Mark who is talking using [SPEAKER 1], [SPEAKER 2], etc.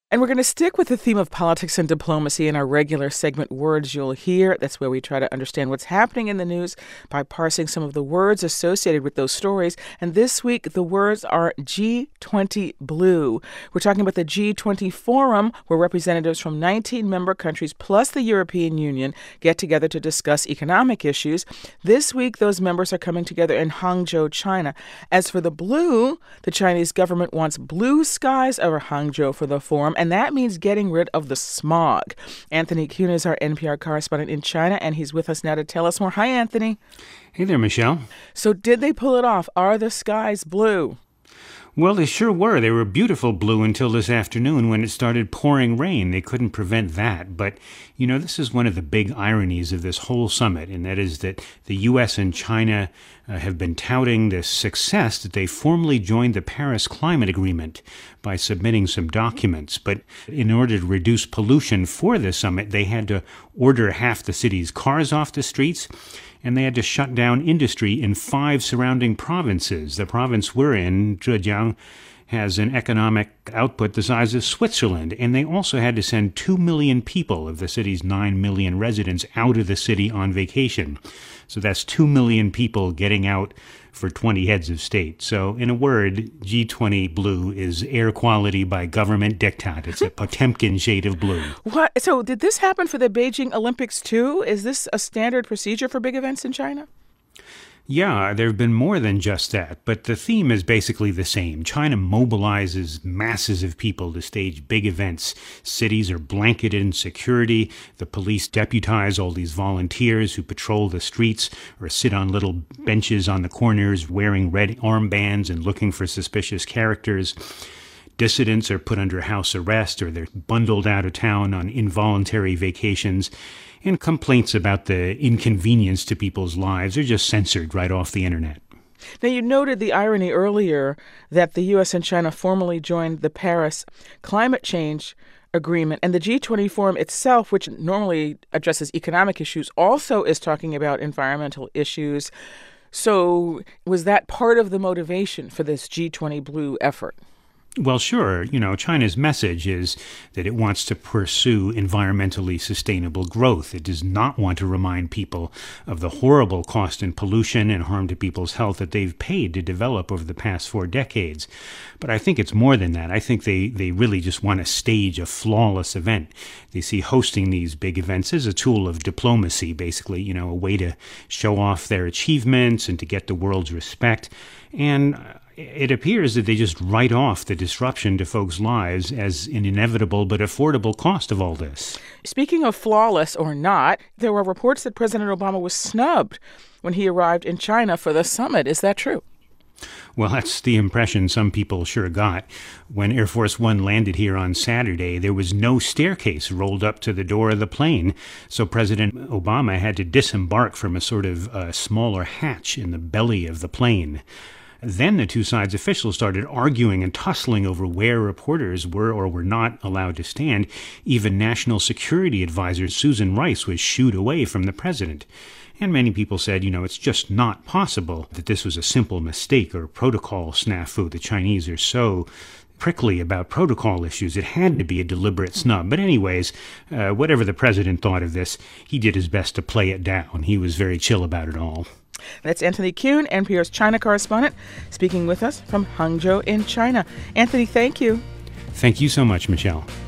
[SPEAKER 1] And we're going to stick with the theme of politics and diplomacy in our regular segment, Words You'll Hear. That's where we try to understand what's happening in the news by parsing some of the words associated with those stories. And this week, the words are G20 Blue. We're talking about the G20 Forum, where representatives from 19 member countries plus the European Union get together to discuss economic issues. This week, those members are coming together in Hangzhou, China. As for the blue, the Chinese government wants blue skies over Hangzhou for the forum, and that means getting rid of the smog. Anthony Kuhn is our NPR correspondent in China, and he's with us now to tell us more. Hi, Anthony.
[SPEAKER 2] Hey there, Michelle.
[SPEAKER 1] So did they pull it off? Are the skies blue?
[SPEAKER 2] Well, they sure were. They were beautiful blue until this afternoon when it started pouring rain. They couldn't prevent that. But, this is one of the big ironies of this whole summit, and that is that the U.S. and China have been touting the success that they formally joined the Paris Climate Agreement by submitting some documents. But in order to reduce pollution for the summit, they had to order half the city's cars off the streets, and they had to shut down industry in 5 surrounding provinces. The province we're in, Zhejiang, has an economic output the size of Switzerland, and they also had to send 2 million people of the city's 9 million residents out of the city on vacation. So that's 2 million people getting out for 20 heads of state. So in a word, G20 Blue is air quality by government diktat. It's a Potemkin shade of blue.
[SPEAKER 1] What? So did this happen for the Beijing Olympics too? Is this a standard procedure for big events in China?
[SPEAKER 2] Yeah, there have been more than just that, but the theme is basically the same. China mobilizes masses of people to stage big events. Cities are blanketed in security. The police deputize all these volunteers who patrol the streets or sit on little benches on the corners wearing red armbands and looking for suspicious characters. Dissidents are put under house arrest or they're bundled out of town on involuntary vacations. And complaints about the inconvenience to people's lives are just censored right off the internet.
[SPEAKER 1] Now, you noted the irony earlier that the U.S. and China formally joined the Paris Climate Change Agreement, and the G20 Forum itself, which normally addresses economic issues, also is talking about environmental issues. So was that part of the motivation for this G20 Blue effort?
[SPEAKER 2] Well, sure. China's message is that it wants to pursue environmentally sustainable growth. It does not want to remind people of the horrible cost in pollution and harm to people's health that they've paid to develop over the past 4 decades. But I think it's more than that. I think they really just want to stage a flawless event. They see hosting these big events as a tool of diplomacy, basically, a way to show off their achievements and to get the world's respect. And it appears that they just write off the disruption to folks' lives as an inevitable but affordable cost of all this.
[SPEAKER 1] Speaking of flawless or not, there were reports that President Obama was snubbed when he arrived in China for the summit. Is that true?
[SPEAKER 2] Well, that's the impression some people sure got. When Air Force One landed here on Saturday, there was no staircase rolled up to the door of the plane, so President Obama had to disembark from a sort of smaller hatch in the belly of the plane. Then the two sides' officials started arguing and tussling over where reporters were or were not allowed to stand. Even National Security Advisor Susan Rice was shooed away from the president. And many people said, it's just not possible that this was a simple mistake or protocol snafu. The Chinese are so prickly about protocol issues. It had to be a deliberate snub. But anyways, whatever the president thought of this, he did his best to play it down. He was very chill about it all.
[SPEAKER 1] That's Anthony Kuhn, NPR's China correspondent, speaking with us from Hangzhou in China. Anthony, thank you.
[SPEAKER 2] Thank you so much, Michelle.